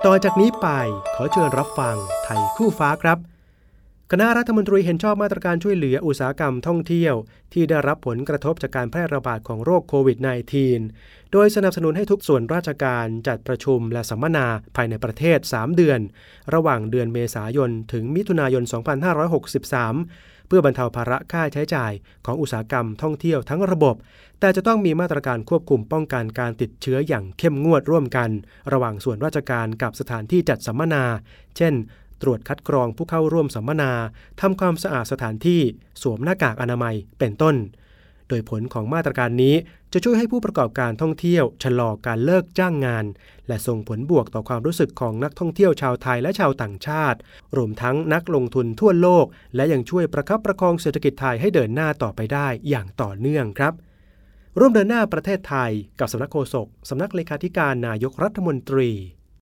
ต่อจากนี้ไปขอเชิญรับฟังไทยคู่ฟ้าครับคณะรัฐมนตรีเห็นชอบมาตรการช่วยเหลืออุตสาหกรรมท่องเที่ยวที่ได้รับผลกระทบจากการแพร่ระบาดของโรคโควิด -19 โดยสนับสนุนให้ทุกส่วนราชการจัดประชุมและสัมมนาภายในประเทศ3เดือนระหว่างเดือนเมษายนถึงมิถุนายน 2563 เพื่อบรรเทาภาระค่าใช้จ่ายของอุตสาหกรรมท่องเที่ยวทั้งระบบแต่จะต้องมีมาตรการควบคุมป้องกันการติดเชื้ออย่างเข้มงวดร่วมกันระหว่างส่วนราชการกับสถานที่จัดสัมมนาเช่นตรวจคัดกรองผู้เข้าร่วมสัมมนาทำความสะอาดสถานที่สวมหน้ากากอนามัยเป็นต้นโดยผลของมาตรการนี้จะช่วยให้ผู้ประกอบการท่องเที่ยวชะลอการเลิกจ้างงานและส่งผลบวกต่อความรู้สึกของนักท่องเที่ยวชาวไทยและชาวต่างชาติรวมทั้งนักลงทุนทั่วโลกและยังช่วยประคับประคองเศรษฐกิจไทยให้เดินหน้าต่อไปได้อย่างต่อเนื่องครับร่วมเดินหน้าประเทศไทยกับสำนักโฆษกสำนักเลขาธิการนายกรัฐมนตรี